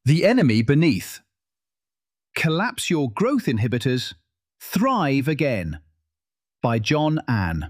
The Enemy Beneath. Collapse Your Growth Inhibitors. Thrive Again. By John Ann.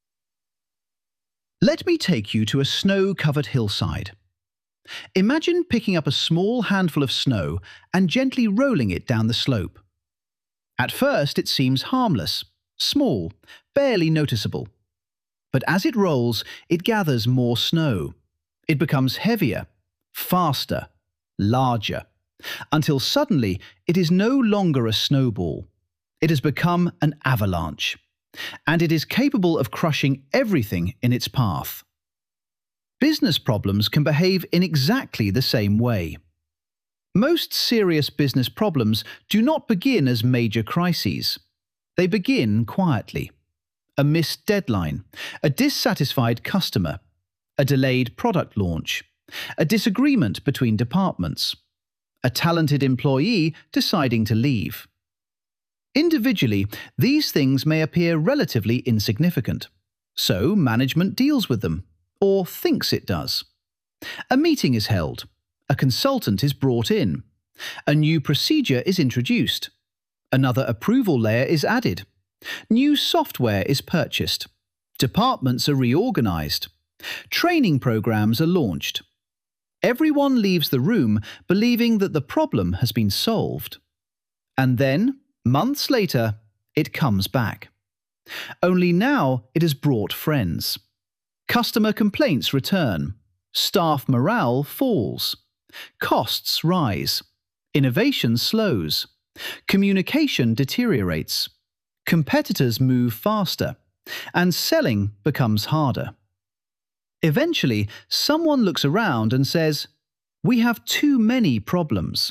Let me take you to a snow-covered hillside. Imagine picking up a small handful of snow and gently rolling it down the slope. At first it seems harmless, small, barely noticeable. But as it rolls, it gathers more snow. It becomes heavier, faster, larger, until suddenly it is no longer a snowball. It has become an avalanche, and it is capable of crushing everything in its path. Business problems can behave in exactly the same way. Most serious business problems do not begin as major crises. They begin quietly. A missed deadline, a dissatisfied customer, a delayed product launch, a disagreement between departments, a talented employee deciding to leave. Individually, these things may appear relatively insignificant, so management deals with them, or thinks it does. A meeting is held, a consultant is brought in, a new procedure is introduced, another approval layer is added, new software is purchased, departments are reorganized, training programs are launched. Everyone leaves the room believing that the problem has been solved. And then, months later, it comes back. Only now it has brought friends. Customer complaints return. Staff morale falls. Costs rise. Innovation slows. Communication deteriorates. Competitors move faster. And selling becomes harder. Eventually, someone looks around and says, "We have too many problems."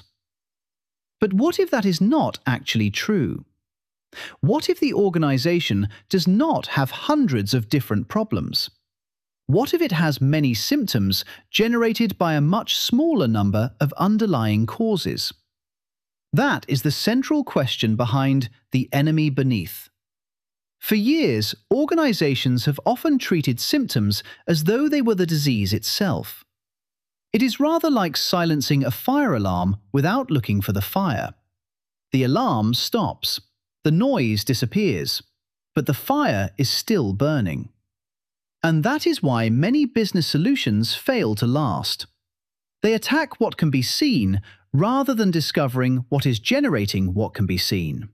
But what if that is not actually true? What if the organization does not have hundreds of different problems? What if it has many symptoms generated by a much smaller number of underlying causes? That is the central question behind The Enemy Beneath. For years, organizations have often treated symptoms as though they were the disease itself. It is rather like silencing a fire alarm without looking for the fire. The alarm stops, the noise disappears, but the fire is still burning. And that is why many business solutions fail to last. They attack what can be seen rather than discovering what is generating what can be seen.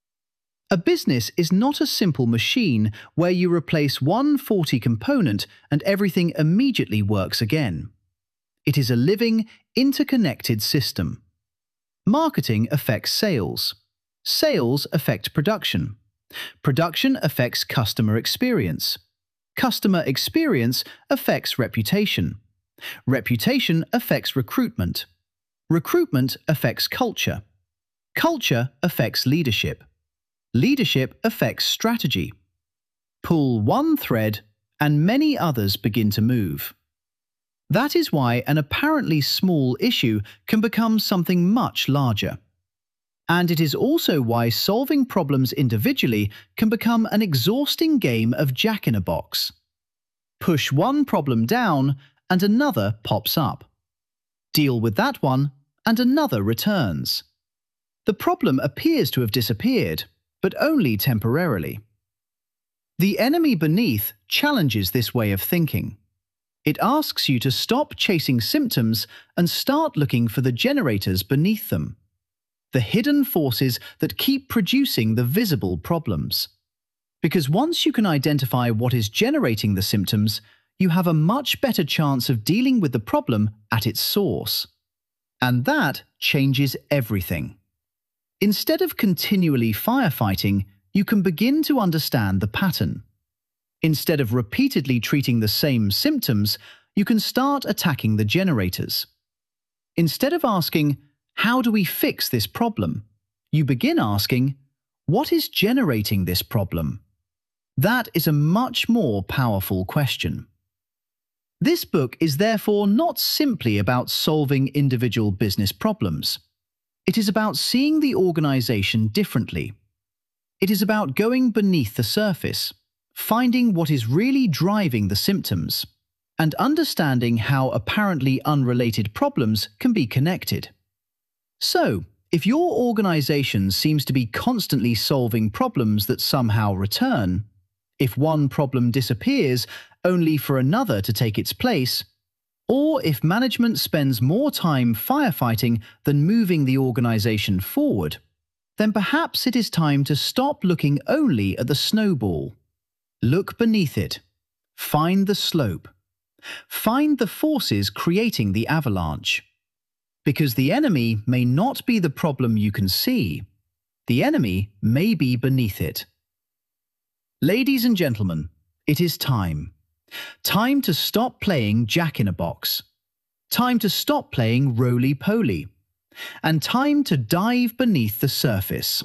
A business is not a simple machine where you replace one faulty component and everything immediately works again. It is a living, interconnected system. Marketing affects sales. Sales affect production. Production affects customer experience. Customer experience affects reputation. Reputation affects recruitment. Recruitment affects culture. Culture affects leadership. Leadership affects strategy. Pull one thread, and many others begin to move. That is why an apparently small issue can become something much larger. And it is also why solving problems individually can become an exhausting game of jack-in-a-box. Push one problem down, and another pops up. Deal with that one, and another returns. The problem appears to have disappeared, but only temporarily. The Enemy Beneath challenges this way of thinking. It asks you to stop chasing symptoms and start looking for the generators beneath them, the hidden forces that keep producing the visible problems. Because once you can identify what is generating the symptoms, you have a much better chance of dealing with the problem at its source. And that changes everything. Instead of continually firefighting, you can begin to understand the pattern. Instead of repeatedly treating the same symptoms, you can start attacking the generators. Instead of asking, "How do we fix this problem?" you begin asking, "What is generating this problem?" That is a much more powerful question. This book is therefore not simply about solving individual business problems. It is about seeing the organization differently. It is about going beneath the surface, finding what is really driving the symptoms, and understanding how apparently unrelated problems can be connected. So, if your organization seems to be constantly solving problems that somehow return, if one problem disappears only for another to take its place, or if management spends more time firefighting than moving the organization forward, then perhaps it is time to stop looking only at the snowball. Look beneath it. Find the slope. Find the forces creating the avalanche. Because the enemy may not be the problem you can see. The enemy may be beneath it. Ladies and gentlemen, it is time. Time to stop playing Jack-in-a-Box. Time to stop playing roly-poly. And time to dive beneath the surface.